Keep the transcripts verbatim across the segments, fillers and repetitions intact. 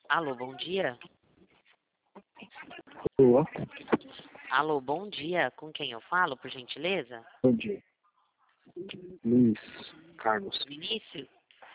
Alô, bom dia. Boa, Alô, bom dia. Com quem eu falo, por gentileza? bom dia. Luiz Carlos. Vinícius?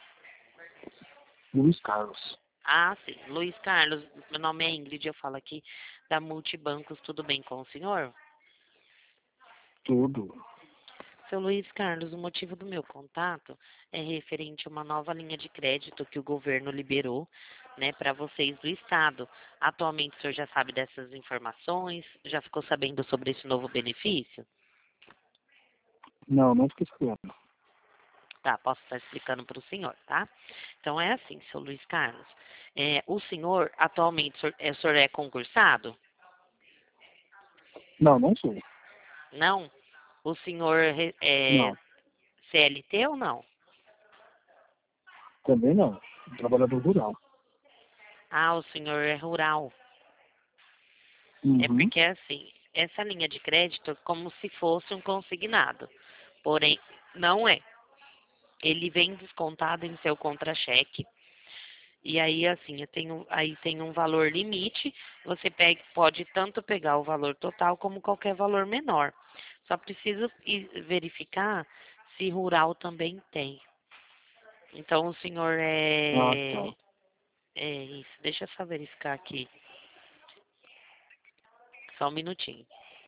Luiz Carlos. Ah, sim. Luiz Carlos, meu nome é Ingrid, eu falo aqui da Multibancos. Tudo bem com o senhor? Tudo. Seu Luiz Carlos, o motivo do meu contato é referente a uma nova linha de crédito que o governo liberou, né, para vocês do estado. Atualmente o senhor já sabe dessas informações? Já ficou sabendo sobre esse novo benefício? Não, não fiquei sabendo. Tá, posso estar explicando para o senhor, tá? Então é assim, seu Luiz Carlos. É, o senhor, atualmente, o senhor, é, o senhor é concursado? Não, não sou. Não? O senhor re- é Não, C L T ou não? também não. Trabalhador rural. Ah, o senhor é rural. É Uhum. porque, assim, essa linha de crédito é como se fosse um consignado. Porém, não é. Ele vem descontado em seu contra-cheque. E aí, assim, eu tenho, aí tem um valor limite. Você pega, pode tanto pegar o valor total como qualquer valor menor. Só preciso i- verificar se rural também tem. Então, o senhor Ah, tá. é, é isso. Deixa eu só verificar aqui. Só um minutinho.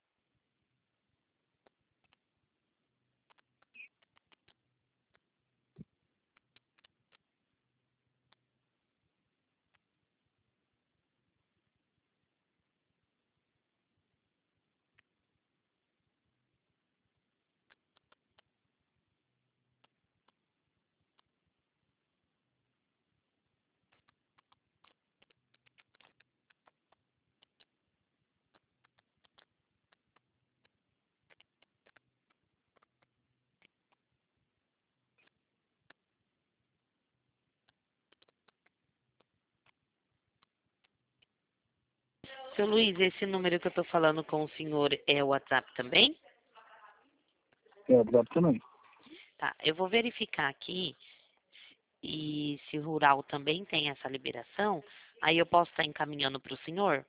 Seu Luiz, esse número que eu estou falando com o senhor é o WhatsApp também? É, obrigado também. Tá, eu vou verificar aqui e se o rural também tem essa liberação, aí eu posso estar encaminhando para o senhor?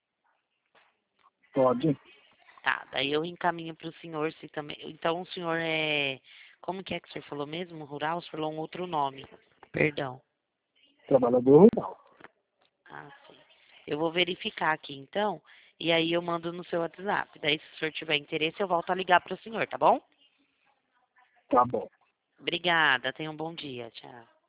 Pode? Tá, daí eu encaminho para o senhor se também. Então o senhor é. Como que é que o senhor falou mesmo? Rural? O senhor falou um outro nome. Perdão. Trabalhador rural. Ah, sim. Eu vou verificar aqui então, e aí eu mando no seu WhatsApp. Daí, se o senhor tiver interesse, eu volto a ligar para o senhor, tá bom? Tá bom. Obrigada, tenha um bom dia. Tchau.